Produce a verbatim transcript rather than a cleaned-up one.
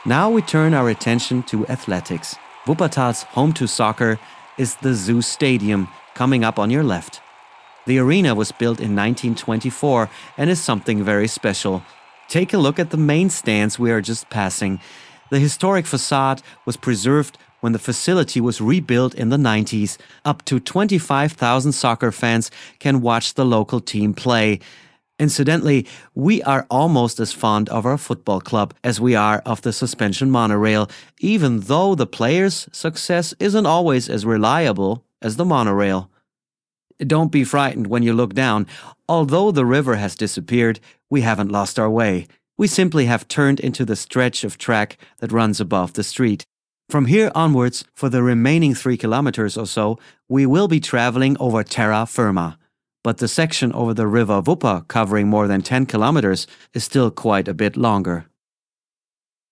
Now we turn our attention to athletics. Wuppertal's home to soccer is the Zoo Stadium, coming up on your left. The arena was built in nineteen twenty-four and is something very special. Take a look at the main stands we are just passing. The historic facade was preserved when the facility was rebuilt in the nineties. Up to twenty-five thousand soccer fans can watch the local team play. Incidentally, we are almost as fond of our football club as we are of the suspension monorail, even though the players' success isn't always as reliable as the monorail. Don't be frightened when you look down. Although the river has disappeared, we haven't lost our way. We simply have turned into the stretch of track that runs above the street. From here onwards, for the remaining three kilometers or so, we will be traveling over terra firma. But the section over the river Wupper, covering more than ten kilometers, is still quite a bit longer.